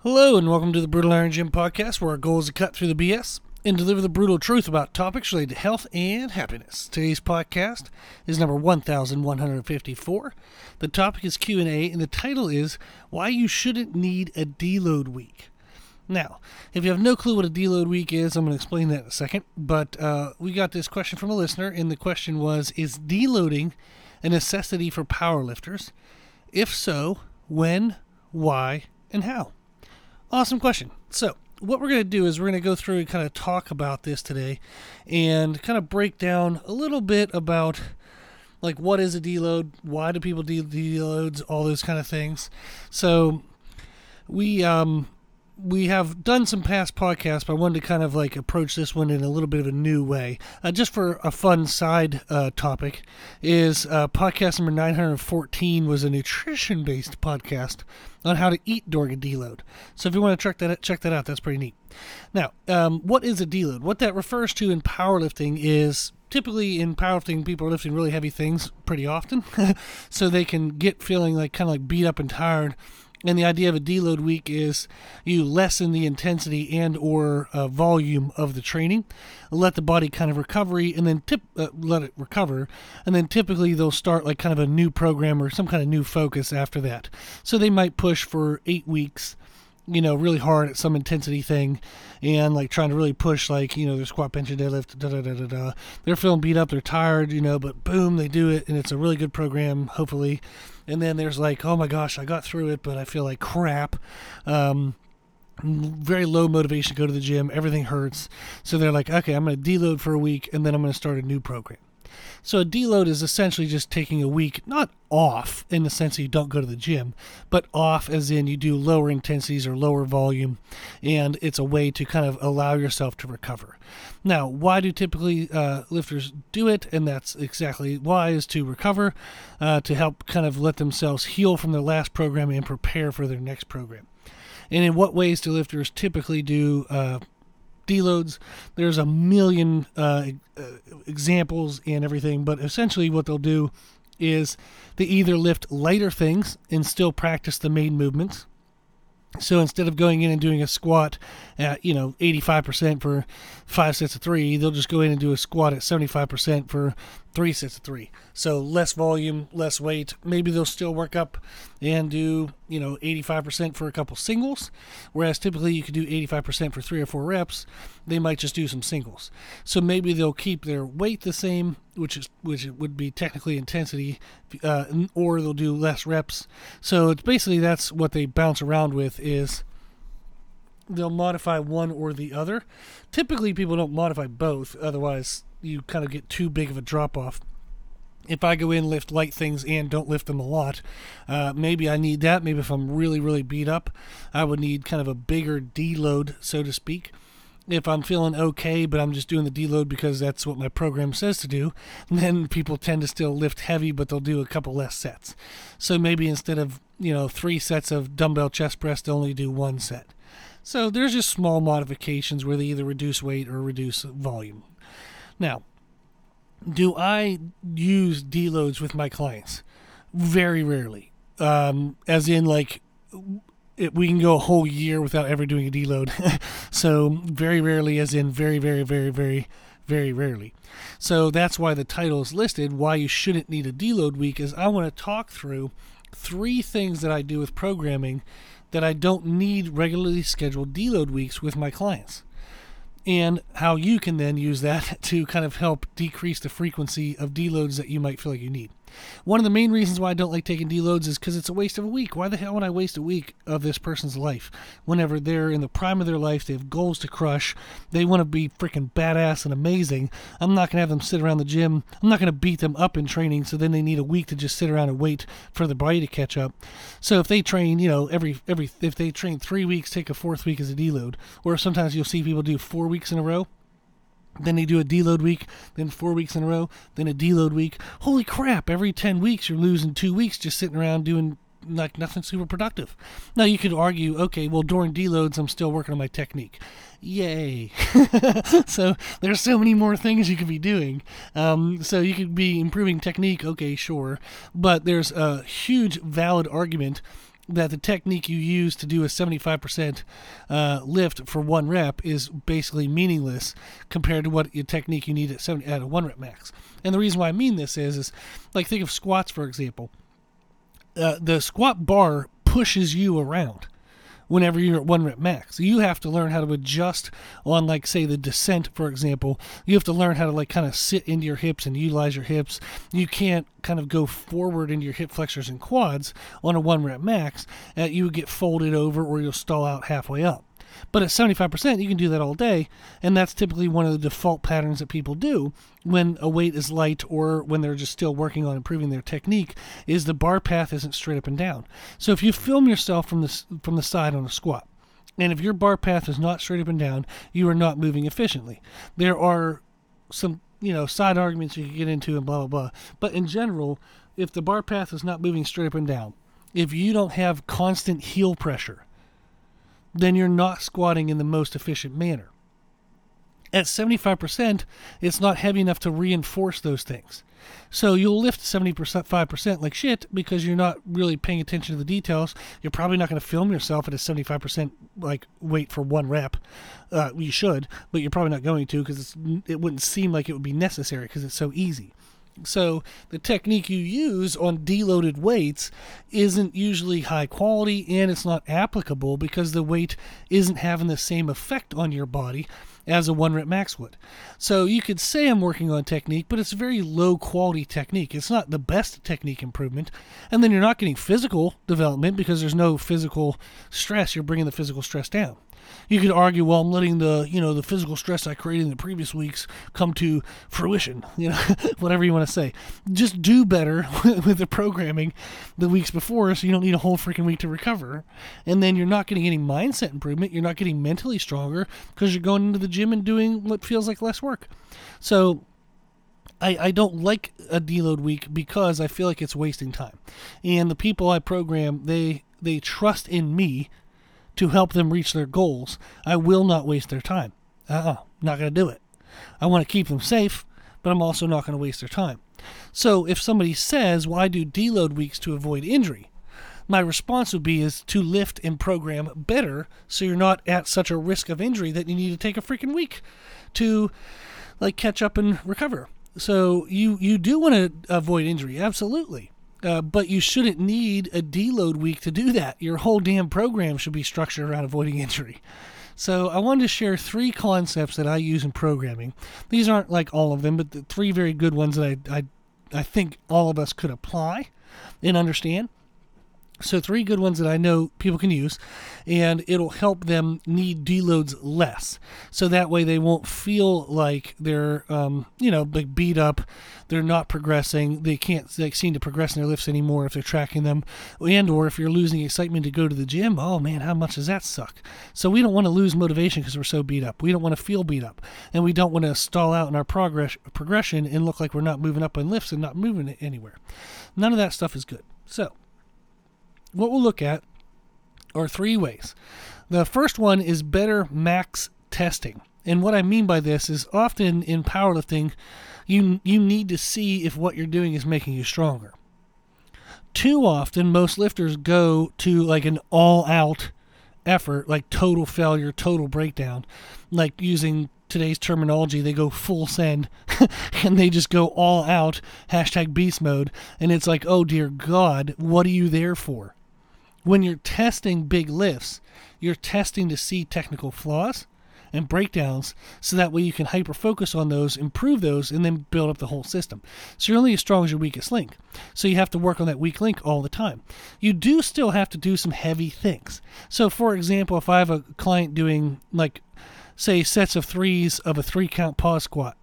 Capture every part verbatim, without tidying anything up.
Hello and welcome to the Brutal Iron Gym podcast, where our goal is to cut through the B S and deliver the brutal truth about topics related to health and happiness. Today's podcast is number one thousand one hundred fifty-four. The topic is Q and A, and the title is Why You Shouldn't Need a Deload Week. Now, if you have no clue what a deload week is, I'm going to explain that in a second, but uh, we got this question from a listener, and the question was, is deloading a necessity for powerlifters? If so, when, why, and how? Awesome question. So what we're going to do is we're going to go through and kind of talk about this today and kind of break down a little bit about like what is a deload, why do people do deloads, all those kind of things. So we um we have done some past podcasts, but I wanted to kind of like approach this one in a little bit of a new way. Uh, just for a fun side uh, topic is uh, podcast number nine hundred fourteen was a nutrition-based podcast on how to eat during a deload. So if you want to check that check that out, that's pretty neat. Now, um, what is a deload? What that refers to in powerlifting is typically in powerlifting, people are lifting really heavy things pretty often, so they can get feeling like kind of like beat up and tired. And the idea of a deload week is you lessen the intensity and or uh, volume of the training, let the body kind of recovery, and then tip, uh, let it recover, and then typically they'll start like kind of a new program or some kind of new focus after that. So they might push for eight weeks, you know, really hard at some intensity thing, and like trying to really push, like, you know, their squat, bench, and deadlift, da da da da da. They're feeling beat up, they're tired, you know, but boom, they do it, and it's a really good program, hopefully. And then there's like, oh my gosh, I got through it, but I feel like crap. Um, very low motivation to go to the gym. Everything hurts. So they're like, okay, I'm going to deload for a week, and then I'm going to start a new program. So a deload is essentially just taking a week, not off in the sense that you don't go to the gym, but off as in you do lower intensities or lower volume, and it's a way to kind of allow yourself to recover. Now, why do typically uh, lifters do it? And that's exactly why, is to recover, uh, to help kind of let themselves heal from their last program and prepare for their next program. And in what ways do lifters typically do uh, deloads? There's a million uh, examples and everything, but essentially what they'll do is they either lift lighter things and still practice the main movements. So instead of going in and doing a squat at, you know, eighty-five percent for five sets of three, they'll just go in and do a squat at seventy-five percent for three sets of three. So less volume, less weight. Maybe they'll still work up and do, you know, eighty-five percent for a couple singles, whereas typically you could do eighty-five percent for three or four reps. They might just do some singles. So maybe they'll keep their weight the same, which is which would be technically intensity, uh, or they'll do less reps. So it's basically, that's what they bounce around with, is they'll modify one or the other. Typically people don't modify both, otherwise you kind of get too big of a drop off. If I go in, lift light things and don't lift them a lot, uh, maybe I need that. Maybe if I'm really, really beat up, I would need kind of a bigger deload, so to speak. If I'm feeling okay, but I'm just doing the deload because that's what my program says to do, then people tend to still lift heavy, but they'll do a couple less sets. So maybe instead of, you know, three sets of dumbbell chest press, they'll only do one set. So there's just small modifications where they either reduce weight or reduce volume. Now, do I use deloads with my clients? Very rarely. Um, as in, like, it, we can go a whole year without ever doing a deload. So very rarely, as in very, very, very, very, very rarely. So that's why the title is listed, Why You Shouldn't Need a Deload Week, is I want to talk through three things that I do with programming that I don't need regularly scheduled deload weeks with my clients, and how you can then use that to kind of help decrease the frequency of deloads that you might feel like you need. One of the main reasons why I don't like taking deloads is because it's a waste of a week. Why the hell would I waste a week of this person's life whenever they're in the prime of their life, they have goals to crush, they want to be freaking badass and amazing? I'm not going to have them sit around the gym. I'm not going to beat them up in training, so then they need a week to just sit around and wait for the body to catch up. So if they train, you know, every, every if they train three weeks, take a fourth week as a deload, or sometimes you'll see people do four weeks in a row, then they do a deload week, then four weeks in a row, then a deload week. Holy crap, every ten weeks you're losing two weeks just sitting around doing like nothing super productive. Now you could argue, okay, well during deloads I'm still working on my technique. Yay. So there's so many more things you could be doing. Um, so you could be improving technique, okay, sure. But there's a huge valid argument that the technique you use to do a seventy-five percent uh, lift for one rep is basically meaningless compared to what your technique you need at, seventy, at a one rep max. And the reason why I mean this is, is like think of squats, for example. Uh, the squat bar pushes you around whenever you're at one rep max. You have to learn how to adjust on, like, say, the descent, for example. You have to learn how to, like, kind of sit into your hips and utilize your hips. You can't kind of go forward into your hip flexors and quads on a one rep max. Uh, you would get folded over or you'll stall out halfway up. But at seventy-five percent, you can do that all day, and that's typically one of the default patterns that people do when a weight is light or when they're just still working on improving their technique, is the bar path isn't straight up and down. So if you film yourself from the, from the side on a squat, and if your bar path is not straight up and down, you are not moving efficiently. There are some, you know, side arguments you can get into and blah, blah, blah. But in general, if the bar path is not moving straight up and down, if you don't have constant heel pressure, then you're not squatting in the most efficient manner. At seventy-five percent, it's not heavy enough to reinforce those things. So you'll lift seventy-five percent like shit because you're not really paying attention to the details. You're probably not going to film yourself at a seventy-five percent like weight for one rep. Uh, you should, but you're probably not going to because it wouldn't seem like it would be necessary because it's so easy. So the technique you use on deloaded weights isn't usually high quality, and it's not applicable because the weight isn't having the same effect on your body as a one rep max would. So you could say I'm working on technique, but it's a very low quality technique. It's not the best technique improvement. And then you're not getting physical development because there's no physical stress. You're bringing the physical stress down. You could argue, well, I'm letting the, you know, the physical stress I created in the previous weeks come to fruition, you know, whatever you want to say. Just do better with the programming the weeks before so you don't need a whole freaking week to recover. And then you're not getting any mindset improvement. You're not getting mentally stronger because you're going into the gym and doing what feels like less work. So I, I don't like a deload week because I feel like it's wasting time. And the people I program, they they trust in me to help them reach their goals. I will not waste their time. Uh-uh, not going to do it. I want to keep them safe, but I'm also not going to waste their time. So if somebody says, well, I do deload weeks to avoid injury, my response would be is to lift and program better so you're not at such a risk of injury that you need to take a freaking week to like catch up and recover. So you, you do want to avoid injury, absolutely. Uh, but you shouldn't need a deload week to do that. Your whole damn program should be structured around avoiding injury. So I wanted to share three concepts that I use in programming. These aren't like all of them, but the three very good ones that I, I, I think all of us could apply and understand. So three good ones that I know people can use, and it'll help them need deloads less. So that way they won't feel like they're, um, you know, like beat up. They're not progressing. They can't like, seem to progress in their lifts anymore if they're tracking them. And or if you're losing excitement to go to the gym, oh man, how much does that suck? So we don't want to lose motivation because we're so beat up. We don't want to feel beat up. And we don't want to stall out in our progress progression and look like we're not moving up on lifts and not moving it anywhere. None of that stuff is good. So what we'll look at are three ways. The first one is better max testing. And what I mean by this is often in powerlifting, you you need to see if what you're doing is making you stronger. Too often, most lifters go to like an all-out effort, like total failure, total breakdown, like using today's terminology, they go full send and they just go all out, hashtag beast mode. And it's like, oh dear God, what are you there for? When you're testing big lifts, you're testing to see technical flaws and breakdowns so that way you can hyper-focus on those, improve those, and then build up the whole system. So you're only as strong as your weakest link. So you have to work on that weak link all the time. You do still have to do some heavy things. So for example, if I have a client doing like, say, sets of threes of a three-count pause squat,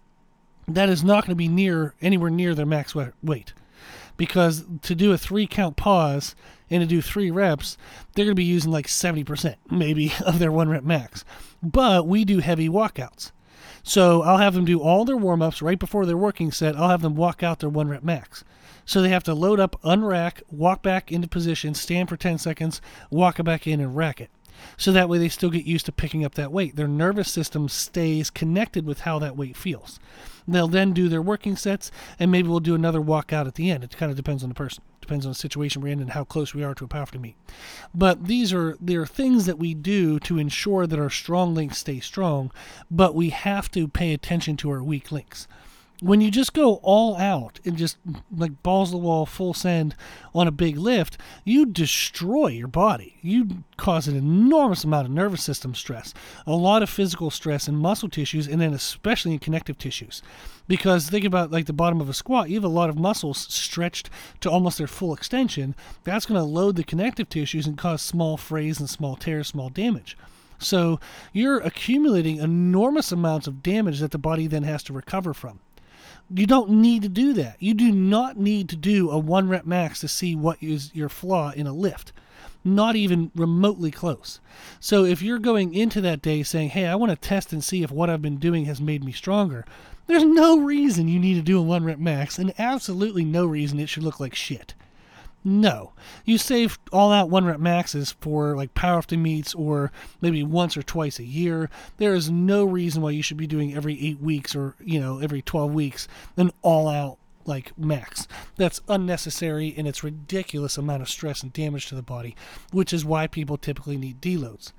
that is not going to be near anywhere near their max weight. Because to do a three-count pause and to do three reps, they're going to be using like seventy percent maybe of their one-rep max. But we do heavy walkouts. So I'll have them do all their warm-ups right before their working set. I'll have them walk out their one-rep max. So they have to load up, unrack, walk back into position, stand for ten seconds, walk it back in, and rack it. So that way they still get used to picking up that weight. Their nervous system stays connected with how that weight feels. They'll then do their working sets, and maybe we'll do another walkout at the end. It kind of depends on the person. Depends on the situation we're in and how close we are to a powerlifting meet. But these are there are things that we do to ensure that our strong links stay strong, but we have to pay attention to our weak links. When you just go all out and just like balls to the wall, full send on a big lift, you destroy your body. You cause an enormous amount of nervous system stress, a lot of physical stress in muscle tissues, and then especially in connective tissues. Because think about like the bottom of a squat, you have a lot of muscles stretched to almost their full extension. That's going to load the connective tissues and cause small frays and small tears, small damage. So you're accumulating enormous amounts of damage that the body then has to recover from. You don't need to do that. You do not need to do a one rep max to see what is your flaw in a lift. Not even remotely close. So if you're going into that day saying, hey, I want to test and see if what I've been doing has made me stronger, there's no reason you need to do a one rep max, and absolutely no reason it should look like shit. No. You save all out one rep maxes for like powerlifting meets or maybe once or twice a year. There is no reason why you should be doing every eight weeks or, you know, every twelve weeks an all out like max. That's unnecessary, and it's ridiculous amount of stress and damage to the body, which is why people typically need deloads.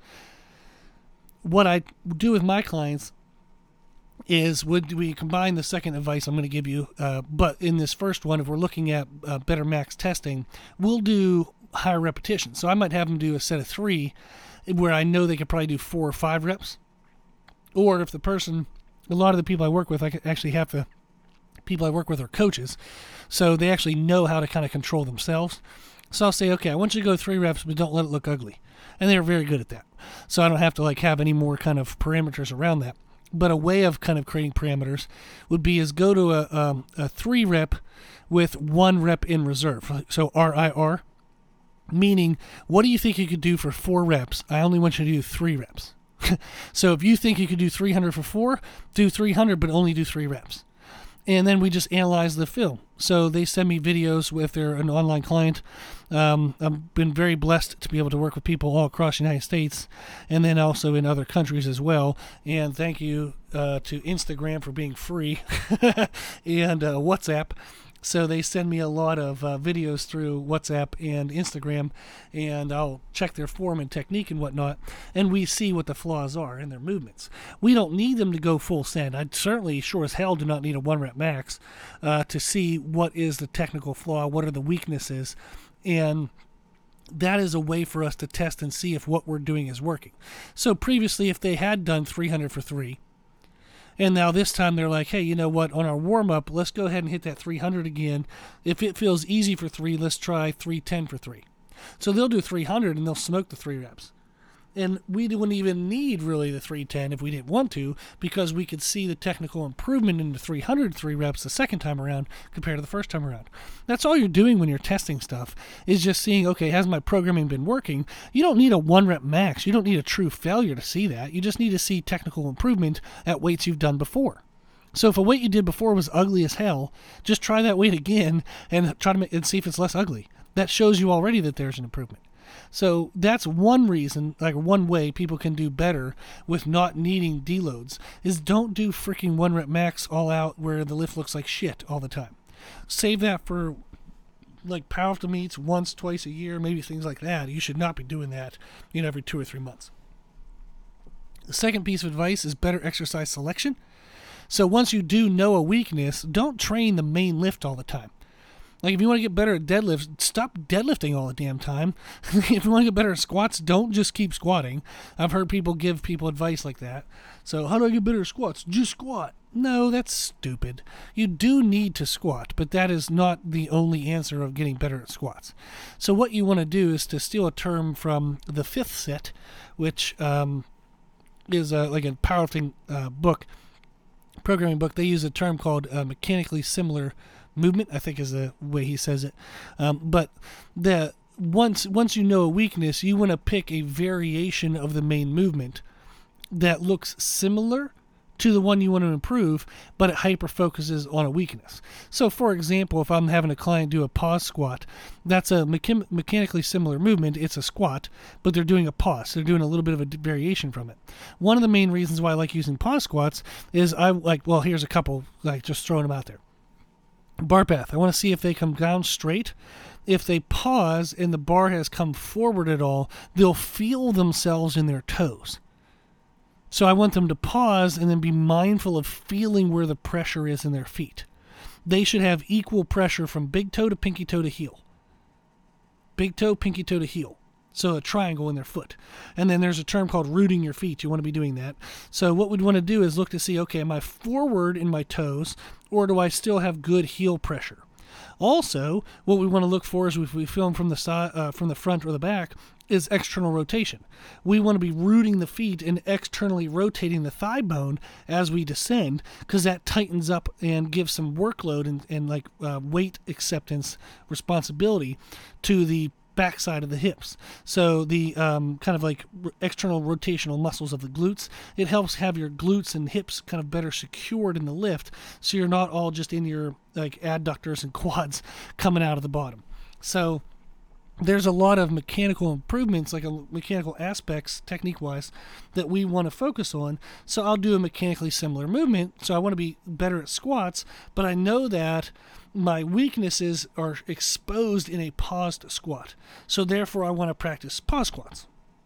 What I do with my clients is would we combine the second advice I'm going to give you, uh, but in this first one, if we're looking at uh, better max testing, we'll do higher repetitions. So I might have them do a set of three where I know they could probably do four or five reps. Or if the person, a lot of the people I work with, I actually have the people I work with are coaches, so they actually know how to kind of control themselves. So I'll say, okay, I want you to go three reps, but don't let it look ugly. And they're very good at that. So I don't have to like have any more kind of parameters around that. But a way of kind of creating parameters would be is go to a, um, a three rep with one rep in reserve. So R I R, meaning what do you think you could do for four reps? I only want you to do three reps. So if you think you could do three hundred for four, do three hundred, but only do three reps. And then we just analyze the film. So they send me videos with their an online client. Um, I've been very blessed to be able to work with people all across the United States and then also in other countries as well. And thank you uh, to Instagram for being free and uh, WhatsApp. So they send me a lot of uh, videos through WhatsApp and Instagram, and I'll check their form and technique and whatnot, and we see what the flaws are in their movements. We don't need them to go full send. I certainly, sure as hell, do not need a one rep max uh, to see what is the technical flaw, what are the weaknesses, and that is a way for us to test and see if what we're doing is working. So previously, if they had done three hundred for three, and now this time they're like, hey, you know what, on our warm-up, let's go ahead and hit that three hundred again. If it feels easy for three, let's try three ten for three. So they'll do three hundred and they'll smoke the three reps. And we wouldn't even need really the three ten if we didn't want to, because we could see the technical improvement in the three hundred three reps the second time around compared to the first time around. That's all you're doing when you're testing stuff, is just seeing, okay, has my programming been working? You don't need a one rep max. You don't need a true failure to see that. You just need to see technical improvement at weights you've done before. So if a weight you did before was ugly as hell, just try that weight again and try to make, and see if it's less ugly. That shows you already that there's an improvement. So that's one reason, like one way people can do better with not needing deloads, is don't do freaking one rep max all out where the lift looks like shit all the time. Save that for like powerlifting meets once, twice a year, maybe things like that. You should not be doing that, you know, every two or three months. The second piece of advice is better exercise selection. So once you do know a weakness, don't train the main lift all the time. Like, if you want to get better at deadlifts, stop deadlifting all the damn time. If you want to get better at squats, don't just keep squatting. I've heard people give people advice like that. So, how do I get better at squats? Just squat. No, that's stupid. You do need to squat, but that is not the only answer of getting better at squats. So what you want to do is to steal a term from the fifth set, which um, is uh, like a powerlifting uh, book, programming book. They use a term called uh, mechanically similar movement, I think is the way he says it. Um, but the once once you know a weakness, you want to pick a variation of the main movement that looks similar to the one you want to improve, but it hyper focuses on a weakness. So for example, if I'm having a client do a pause squat, that's a mecha- mechanically similar movement. It's a squat, but they're doing a pause. They're doing a little bit of a variation from it. One of the main reasons why I like using pause squats is I like, well, here's a couple, like just throwing them out there. Bar path. I want to see if they come down straight. If they pause and the bar has come forward at all, they'll feel themselves in their toes. So I want them to pause and then be mindful of feeling where the pressure is in their feet. They should have equal pressure from big toe to pinky toe to heel. Big toe, pinky toe to heel. So a triangle in their foot. And then there's a term called rooting your feet. You want to be doing that. So what we'd want to do is look to see, okay, am I forward in my toes, or do I still have good heel pressure? Also, what we want to look for is if we film from the side, uh, from the front or the back, is external rotation. We want to be rooting the feet and externally rotating the thigh bone as we descend, because that tightens up and gives some workload and, and like uh, weight acceptance responsibility to the backside of the hips. So the um, kind of like external rotational muscles of the glutes, it helps have your glutes and hips kind of better secured in the lift, so you're not all just in your like adductors and quads coming out of the bottom. So there's a lot of mechanical improvements, like a mechanical aspects, technique-wise, that we want to focus on. So I'll do a mechanically similar movement. So I want to be better at squats, but I know that my weaknesses are exposed in a paused squat. So therefore, I want to practice pause squats.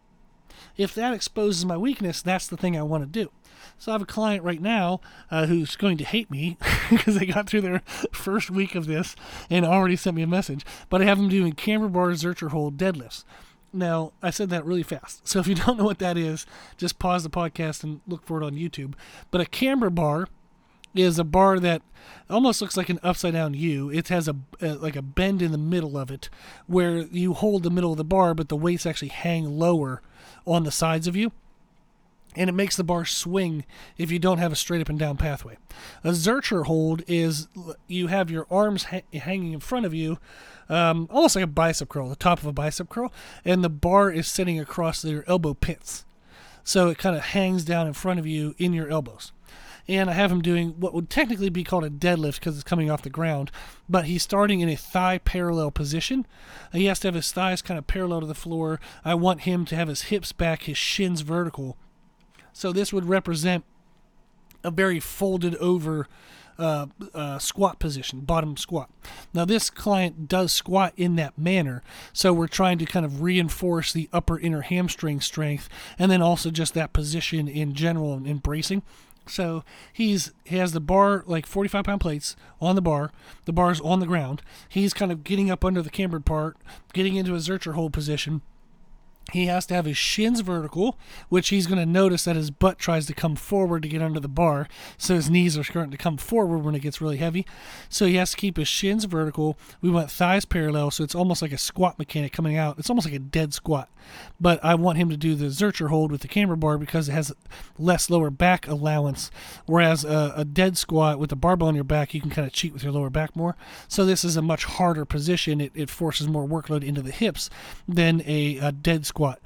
If that exposes my weakness, that's the thing I want to do. So I have a client right now uh, who's going to hate me because they got through their first week of this and already sent me a message. But I have them doing camber bar, Zercher hold, deadlifts. Now, I said that really fast. So if you don't know what that is, just pause the podcast and look for it on YouTube. But a camber bar is a bar that almost looks like an upside down U. It has a, a like a bend in the middle of it where you hold the middle of the bar, but the weights actually hang lower on the sides of you. And it makes the bar swing if you don't have a straight up and down pathway. A Zercher hold is you have your arms ha- hanging in front of you, um, almost like a bicep curl, the top of a bicep curl, and the bar is sitting across your elbow pits. So it kind of hangs down in front of you in your elbows. And I have him doing what would technically be called a deadlift because it's coming off the ground, but he's starting in a thigh parallel position. He has to have his thighs kind of parallel to the floor. I want him to have his hips back, his shins vertical. So this would represent a very folded over uh, uh, squat position, bottom squat. Now this client does squat in that manner, so we're trying to kind of reinforce the upper inner hamstring strength, and then also just that position in general and in bracing. So he's he has the bar, like forty-five pound plates on the bar. The bar's on the ground. He's kind of getting up under the cambered part, getting into a Zercher hold position. He has to have his shins vertical, which he's going to notice that his butt tries to come forward to get under the bar, so his knees are starting to come forward when it gets really heavy. So he has to keep his shins vertical. We want thighs parallel, so it's almost like a squat mechanic coming out. It's almost like a dead squat. But I want him to do the Zercher hold with the camber bar because it has less lower back allowance, whereas a, a dead squat with the barbell on your back, you can kind of cheat with your lower back more. So this is a much harder position. It, it forces more workload into the hips than a, a dead squat. Squat.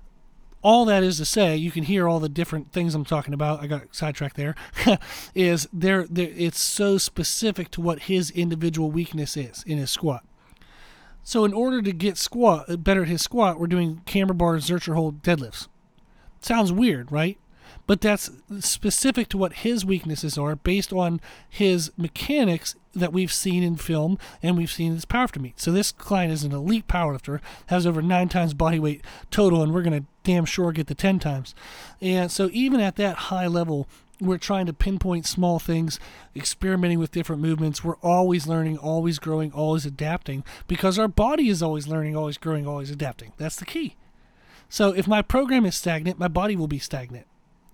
All that is to say, you can hear all the different things I'm talking about. I got sidetracked there. is there? It's so specific to what his individual weakness is in his squat. So in order to get squat better at his squat, we're doing camber bar, Zercher hold, deadlifts. Sounds weird, right? But that's specific to what his weaknesses are based on his mechanics that we've seen in film and we've seen in his powerlifter meet. So this client is an elite powerlifter, has over nine times body weight total, and we're going to damn sure get the ten times. And so even at that high level, we're trying to pinpoint small things, experimenting with different movements. We're always learning, always growing, always adapting, because our body is always learning, always growing, always adapting. That's the key. So if my program is stagnant, my body will be stagnant.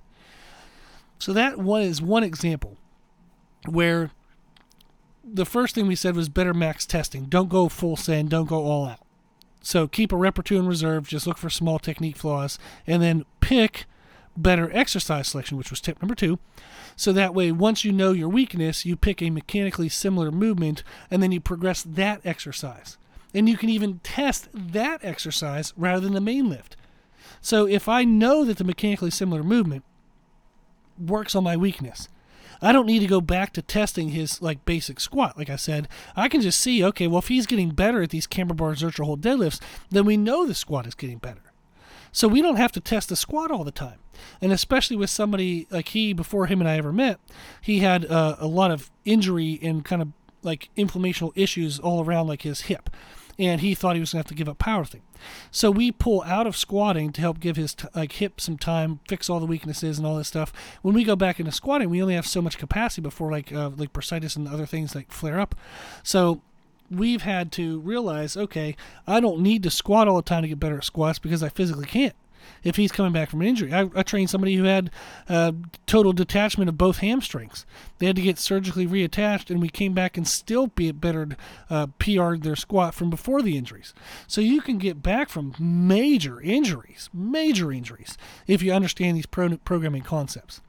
So that one is one example where the first thing we said was better max testing. Don't go full send, don't go all out. So keep a rep or two in reserve, just look for small technique flaws, and then pick better exercise selection, which was tip number two. So that way, once you know your weakness, you pick a mechanically similar movement, and then you progress that exercise. And you can even test that exercise rather than the main lift. So if I know that the mechanically similar movement works on my weakness. I don't need to go back to testing his like basic squat. Like I said, I can just see, okay, well, if he's getting better at these camber bar Zercher hold deadlifts, then we know the squat is getting better. So we don't have to test the squat all the time. And especially with somebody like he, before him and I ever met, he had uh, a lot of injury and kind of like inflammational issues all around like his hip. And he thought he was going to have to give up powerlifting. So we pull out of squatting to help give his t- like hip some time, fix all the weaknesses and all this stuff. When we go back into squatting, we only have so much capacity before like uh, like bursitis and other things like flare up. So we've had to realize, okay, I don't need to squat all the time to get better at squats because I physically can't. If he's coming back from an injury, I, I trained somebody who had uh, total detachment of both hamstrings. They had to get surgically reattached, and we came back and still be bettered, uh, P R'd their squat from before the injuries. So you can get back from major injuries, major injuries, if you understand these pro- programming concepts.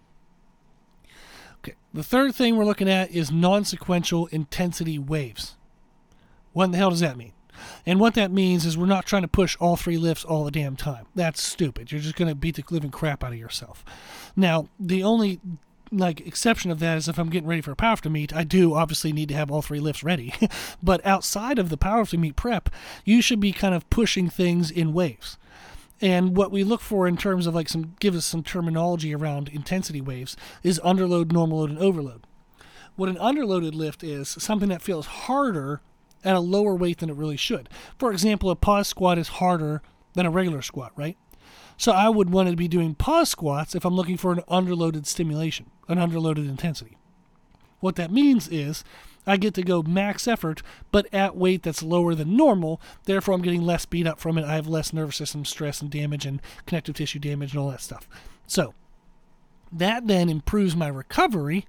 Okay, the third thing we're looking at is non-sequential intensity waves. What in the hell does that mean? And what that means is we're not trying to push all three lifts all the damn time. That's stupid. You're just going to beat the living crap out of yourself. Now, the only like exception of that is if I'm getting ready for a powerlifting meet, I do obviously need to have all three lifts ready. But outside of the powerlifting meet prep, you should be kind of pushing things in waves. And what we look for in terms of like some, give us some terminology around intensity waves is underload, normal load, and overload. What an underloaded lift is, something that feels harder at a lower weight than it really should. For example, a pause squat is harder than a regular squat, right? So I would want to be doing pause squats if I'm looking for an underloaded stimulation, an underloaded intensity. What that means is I get to go max effort, but at weight that's lower than normal. Therefore, I'm getting less beat up from it. I have less nervous system stress and damage and connective tissue damage and all that stuff. So that then improves my recovery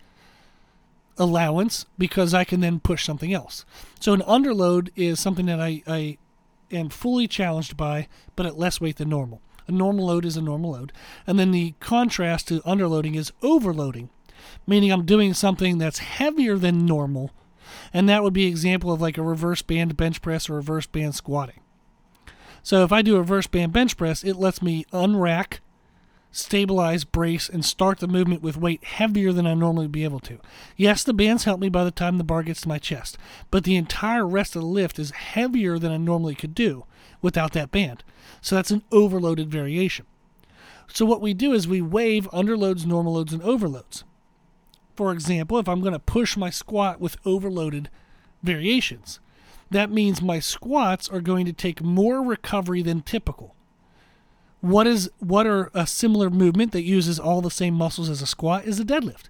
allowance because I can then push something else. So an underload is something that I, I am fully challenged by, but at less weight than normal. A normal load is a normal load. And then the contrast to underloading is overloading, meaning I'm doing something that's heavier than normal. And that would be an example of like a reverse band bench press or reverse band squatting. So if I do a reverse band bench press, it lets me unrack, stabilize, brace, and start the movement with weight heavier than I normally would be able to. Yes, the bands help me by the time the bar gets to my chest, but the entire rest of the lift is heavier than I normally could do without that band. So that's an overloaded variation. So what we do is we wave underloads, normal loads, and overloads. For example, if I'm going to push my squat with overloaded variations, that means my squats are going to take more recovery than typical. What is what are a similar movement that uses all the same muscles as a squat is a deadlift.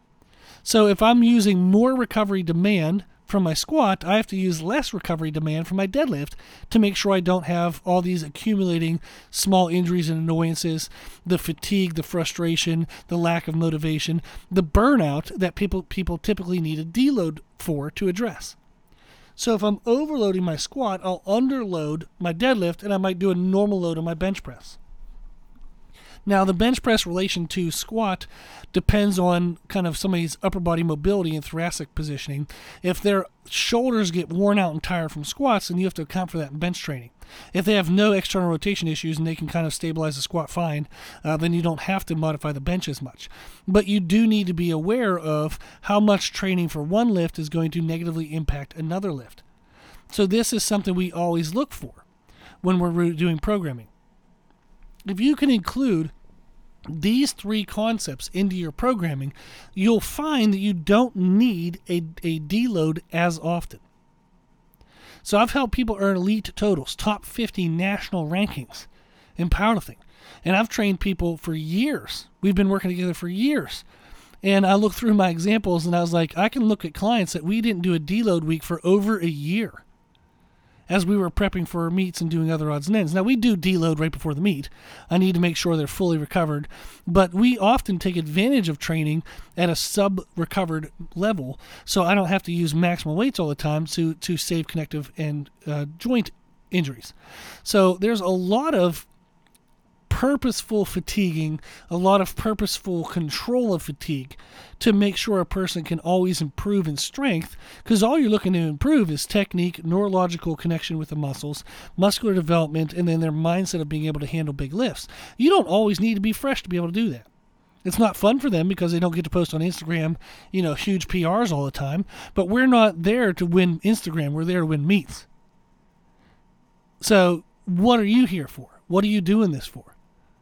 So if I'm using more recovery demand from my squat, I have to use less recovery demand from my deadlift to make sure I don't have all these accumulating small injuries and annoyances, the fatigue, the frustration, the lack of motivation, the burnout that people people typically need a deload for to address. So if I'm overloading my squat, I'll underload my deadlift and I might do a normal load on my bench press. Now, the bench press relation to squat depends on kind of somebody's upper body mobility and thoracic positioning. If their shoulders get worn out and tired from squats, then you have to account for that in bench training. If they have no external rotation issues and they can kind of stabilize the squat fine, uh, then you don't have to modify the bench as much. But you do need to be aware of how much training for one lift is going to negatively impact another lift. So this is something we always look for when we're doing programming. If you can include these three concepts into your programming, you'll find that you don't need a, a deload as often. So I've helped people earn elite totals, top fifty national rankings in powerlifting. And I've trained people for years. We've been working together for years. And I looked through my examples and I was like, I can look at clients that we didn't do a deload week for over a year as we were prepping for our meets and doing other odds and ends. Now, we do deload right before the meet. I need to make sure they're fully recovered. But we often take advantage of training at a sub-recovered level, so I don't have to use maximal weights all the time to, to save connective and uh, joint injuries. So there's a lot of purposeful fatiguing, a lot of purposeful control of fatigue to make sure a person can always improve in strength, because all you're looking to improve is technique, neurological connection with the muscles, muscular development, and then their mindset of being able to handle big lifts. You don't always need to be fresh to be able to do that. It's not fun for them because they don't get to post on Instagram, you know, huge P Rs all the time. But we're not there to win Instagram. We're there to win meets. So what are you here for? What are you doing this for?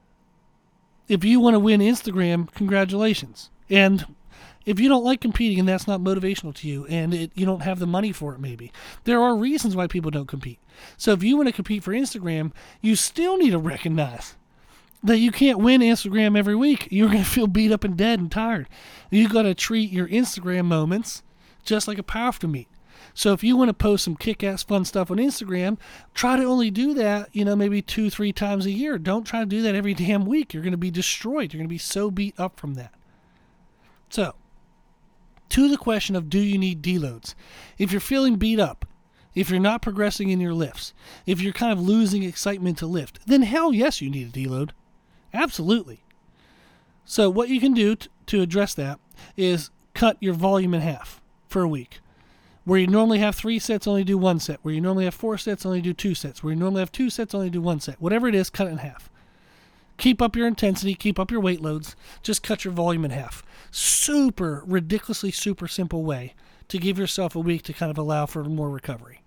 If you want to win Instagram, congratulations. And if you don't like competing and that's not motivational to you and it, you don't have the money for it maybe, there are reasons why people don't compete. So if you want to compete for Instagram, you still need to recognize that you can't win Instagram every week. You're going to feel beat up and dead and tired. You got to treat your Instagram moments just like a powerlifting meet. So if you want to post some kick-ass fun stuff on Instagram, try to only do that, you know, maybe two, three times a year. Don't try to do that every damn week. You're going to be destroyed. You're going to be so beat up from that. So, to the question of do you need deloads? If you're feeling beat up, if you're not progressing in your lifts, if you're kind of losing excitement to lift, then hell yes, you need a deload. Absolutely. So what you can do t- to address that is cut your volume in half for a week. Where you normally have three sets, only do one set. Where you normally have four sets, only do two sets. Where you normally have two sets, only do one set. Whatever it is, cut it in half. Keep up your intensity, keep up your weight loads, just cut your volume in half. Super, ridiculously super simple way to give yourself a week to kind of allow for more recovery.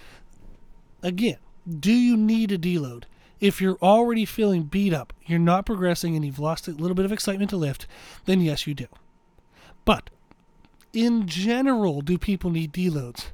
Again, do you need a deload? If you're already feeling beat up, you're not progressing, and you've lost a little bit of excitement to lift, then yes, you do. But in general, do people need deloads?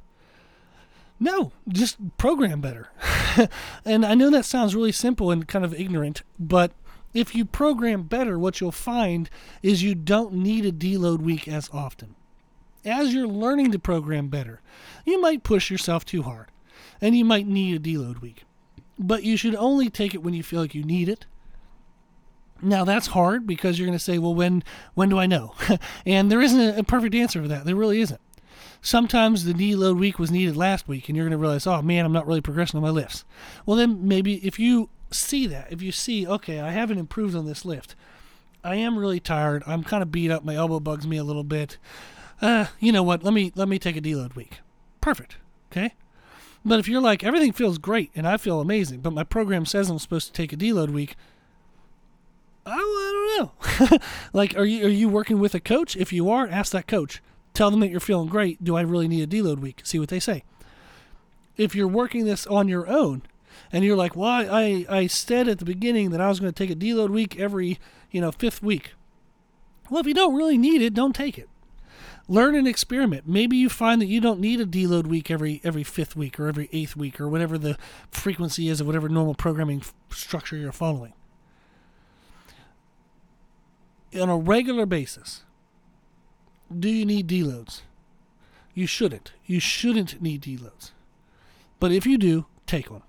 No, just program better. And I know that sounds really simple and kind of ignorant, but if you program better, what you'll find is you don't need a deload week as often. As you're learning to program better, you might push yourself too hard, and you might need a deload week. But you should only take it when you feel like you need it. Now, that's hard because you're going to say, well, when when do I know? And there isn't a perfect answer for that. There really isn't. Sometimes the deload week was needed last week, and you're going to realize, oh, man, I'm not really progressing on my lifts. Well, then maybe if you see that, if you see, okay, I haven't improved on this lift. I am really tired. I'm kind of beat up. My elbow bugs me a little bit. Uh, you know what? Let me let me take a deload week. Perfect. Okay? But if you're like, everything feels great, and I feel amazing, but my program says I'm supposed to take a deload week, I, I don't know. Like, are you are you working with a coach? If you are, ask that coach. Tell them that you're feeling great. Do I really need a deload week? See what they say. If you're working this on your own, and you're like, well, I, I said at the beginning that I was going to take a deload week every, you know, fifth week. Well, if you don't really need it, don't take it. Learn and experiment. Maybe you find that you don't need a deload week every every fifth week or every eighth week or whatever the frequency is of whatever normal programming f- structure you're following. On a regular basis, do you need deloads? You shouldn't. You shouldn't need deloads. But if you do, take one.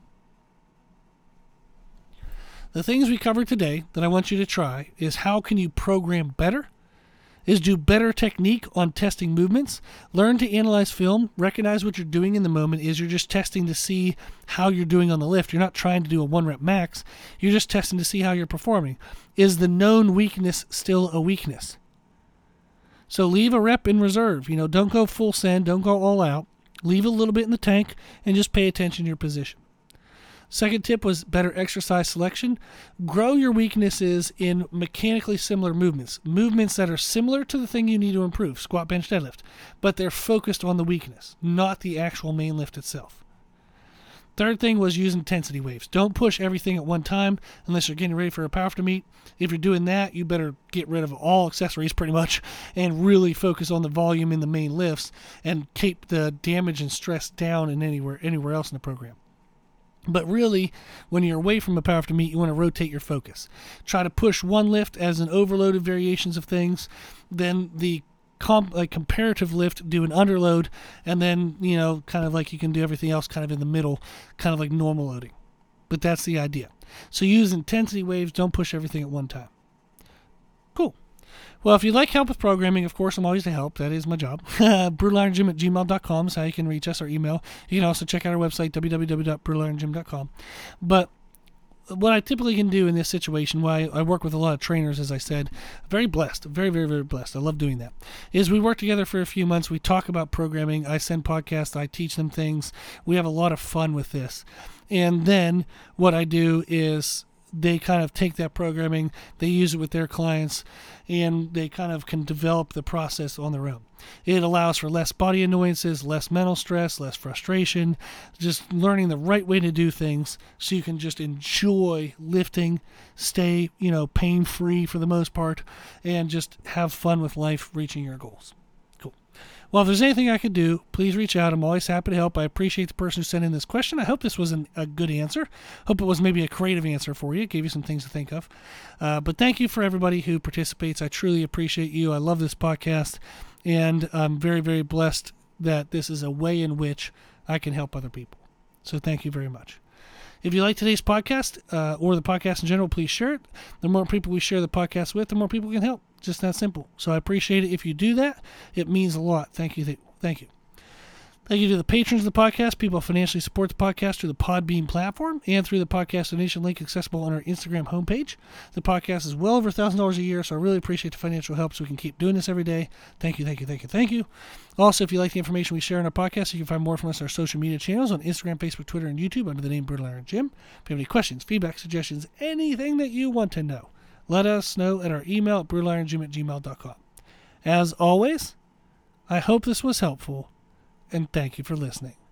The things we covered today that I want you to try is how can you program better, is do better technique on testing movements, learn to analyze film, recognize what you're doing in the moment is you're just testing to see how you're doing on the lift. You're not trying to do a one rep max. You're just testing to see how you're performing. Is the known weakness still a weakness? So leave a rep in reserve. You know, don't go full send, don't go all out. Leave a little bit in the tank and just pay attention to your position. Second tip was better exercise selection. Grow your weaknesses in mechanically similar movements. Movements that are similar to the thing you need to improve, squat, bench, deadlift, but they're focused on the weakness, not the actual main lift itself. Third thing was use intensity waves. Don't push everything at one time unless you're getting ready for a powerlifting meet. If you're doing that, you better get rid of all accessories pretty much and really focus on the volume in the main lifts and keep the damage and stress down and anywhere anywhere else in the program. But really, when you're away from a powerlifting meet, you want to rotate your focus. Try to push one lift as an overloaded variations of things, then the comp, like comparative lift, do an underload, and then, you know, kind of like you can do everything else kind of in the middle, kind of like normal loading. But that's the idea. So use intensity waves, don't push everything at one time. Cool. Well, if you'd like help with programming, of course, I'm always to help. That is my job. brutal iron gym at gmail dot com is how you can reach us or email. You can also check out our website, w w w dot brutal iron gym dot com. But what I typically can do in this situation, why I work with a lot of trainers, as I said, very blessed, very, very, very blessed. I love doing that, is we work together for a few months. We talk about programming. I send podcasts. I teach them things. We have a lot of fun with this. And then what I do is they kind of take that programming, they use it with their clients, and they kind of can develop the process on their own. It allows for less body annoyances, less mental stress, less frustration, just learning the right way to do things so you can just enjoy lifting, stay, you know, pain-free for the most part, and just have fun with life reaching your goals. Cool. Well, if there's anything I could do, please reach out. I'm always happy to help. I appreciate the person who sent in this question. I hope this was an, a good answer. Hope it was maybe a creative answer for you. It gave you some things to think of. Uh, but thank you for everybody who participates. I truly appreciate you. I love this podcast. And I'm very, very blessed that this is a way in which I can help other people. So thank you very much. If you like today's podcast uh, or the podcast in general, please share it. The more people we share the podcast with, the more people can help. Just that simple. So I appreciate it if you do that. It means a lot. Thank you. Th- thank you. Thank you to the patrons of the podcast, people who financially support the podcast through the Podbean platform and through the podcast donation link accessible on our Instagram homepage. The podcast is well over one thousand dollars a year, so I really appreciate the financial help so we can keep doing this every day. Thank you, thank you, thank you, thank you. Also, if you like the information we share on our podcast, you can find more from us on our social media channels on Instagram, Facebook, Twitter, and YouTube under the name Brutal Iron Jim. If you have any questions, feedback, suggestions, anything that you want to know, let us know at our email at brutal iron jim at gmail dot com. As always, I hope this was helpful, and thank you for listening.